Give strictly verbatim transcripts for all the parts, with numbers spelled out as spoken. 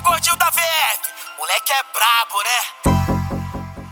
gordinho da V F, moleque é brabo, né?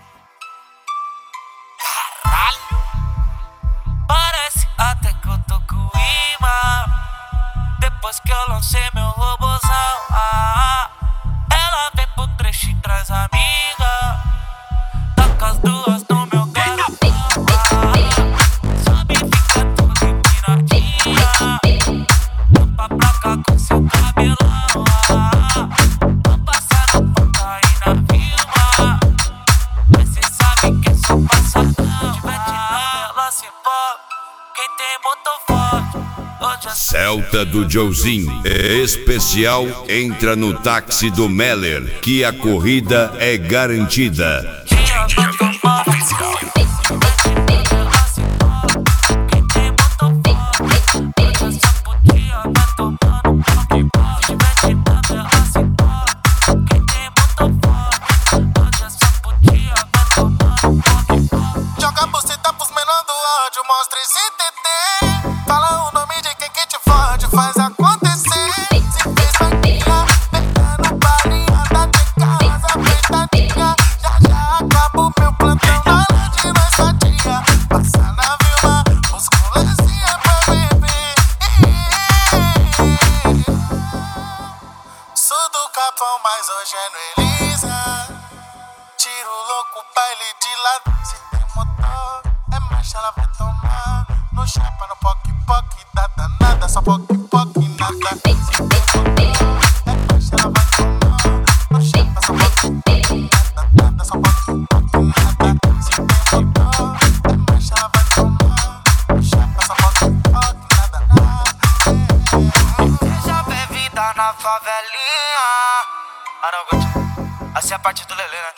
Caralho, parece até que eu tô com imã. Depois que eu lancei meu robozão, ah, ela vem pro trecho e traz amiga. Taca as duas no meu garrafão, ah, sobe e fica tudo empinadinha. Tampa pra cá com seu cabelão, ah, tô passando foto aí na Vilma. Mas cê sabe que é só passadão. Diverte não, ela se envolve. Quem tem motor forte. Celta do Joezinho, especial entra no táxi do Meller, que a corrida é garantida. Joga você tá pros menor do áudio, mostra esse T T. Fala o nome de quem que te fode, faz acontecer. Se fez vaquinha, pegando balinha, tá de casa apertadinha. Já já acaba o meu plantão, hora de nós sadia. Passa na Vilma, os colezinha pra beber. Sou do Capão, mas hoje é no Elisa. Tiro louco, baile de lado. Se tem motor, é marcha, ela vai tomar. No chapa, no poc-poc, dá danada. Só poc-poc, nada. Se tem motor, é marcha, ela vai tomar. No chapa, só poc-poc, dá danada. Só poc-poc, nada. Se tem motor, é marcha, ela vai tomar. No chapa, só poc-poc, nada, nada. Já vê vida na favelinha. Ah não, Gucci, assim é a parte do Lelê, né?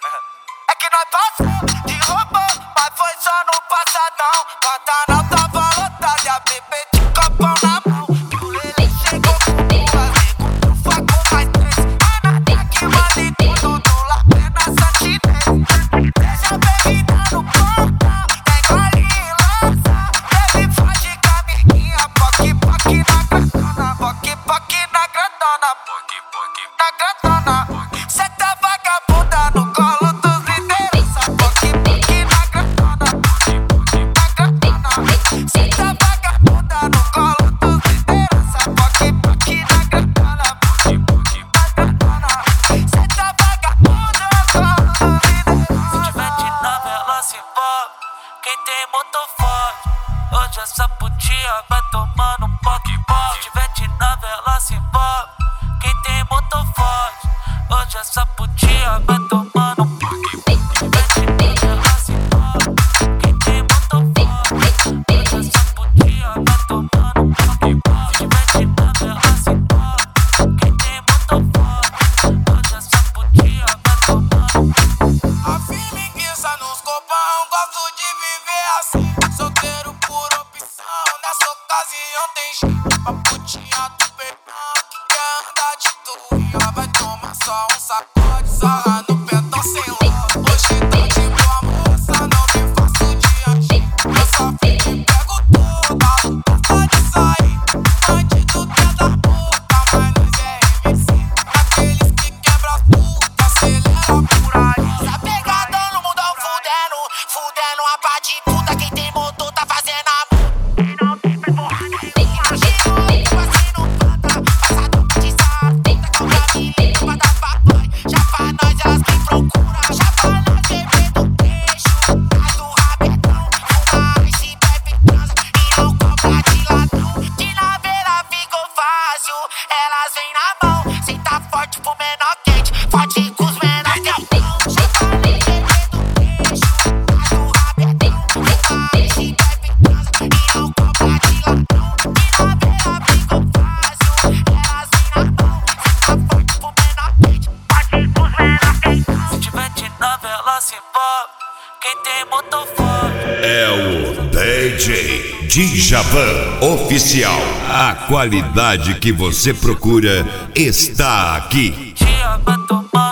É que nós passou de robô, mas foi só no passadão. Pantanal tava lotado e a bebê de copão na mão. E o Lelê chegou com duas amigo, o faco mais três. Ana que manda tudo do lapé na santinês. Deixa a bebida no portão, tem gole e lança. Bebe fode com a amiguinha, poc-poc na grandona. Poc-poc na grandona, poc-poc na grandona. Cê tá vagabunda no colo dos liderança. Poc-poc na grandona, poc-poc na grandona. Cê tá vagabunda no colo dos liderança. Poc-poc na grandona, poc-poc na grandona. Cê tá vagabunda no colo dos liderança. Se tiver de nave, ela se envolve. Quem tem motor forte, hoje essa putinha vai tomando um poc-poc. Se tiver de nave, ela se envolve. Quem tem motor forte, hoje essa putinha vai tomando um poc-poc. Se tiver de nave, ela se envolve. Quem tem motor forte, hoje essa putinha vai tomando um poc-poc. Se tiver de nave, ela se envolve. Quem tem motor forte, hoje essa putinha vai tomando um poc-poc. A firmiguiça nos copão, gosto de viver assim. Solteiro por opção, nessa ocasião tem jeito. Pra putinha do perdão, que quer andar de tuia. Vai tomar só um sacode, sarra no pentão sem ló. Hoje tô de boa moça, não me faço de agir. Eu só fico e pego tudo, gosta de sair. Bandido quer da puta, mas nós é M C. Aqueles que quebram as putas, acelera por aí. Tá pegadão no mundão fudendo, fudendo a pá de puta. Quem tem motor tá fazendo amor. Quem não tem faz porra nenhuma. Giro, tipo assim no planta. Passadão de sarteta, calma me liga pra dar papai. Já pra nós elas quem procura. Já pra nós bebê do peixe. Traz do rabetão, fuma ice, bebe transa e não compra de ladrão. De naveira ficou fácil, elas vêm na mão. Cê tá forte pro menor quente, forte com os menor quentão. Já falei bebê do peixe, traz do rabetão, fuma ice, bebe transa e não compra de ladrão. De naveira ficou fácil, elas vêm na mão. Cê tá forte pro menor quente, forte com os menor quentão. Se tiver de nave, ela se envolve. Quem tem motor forte É o D J Djavan Oficial. A qualidade que você procura está aqui. dia vai tomar.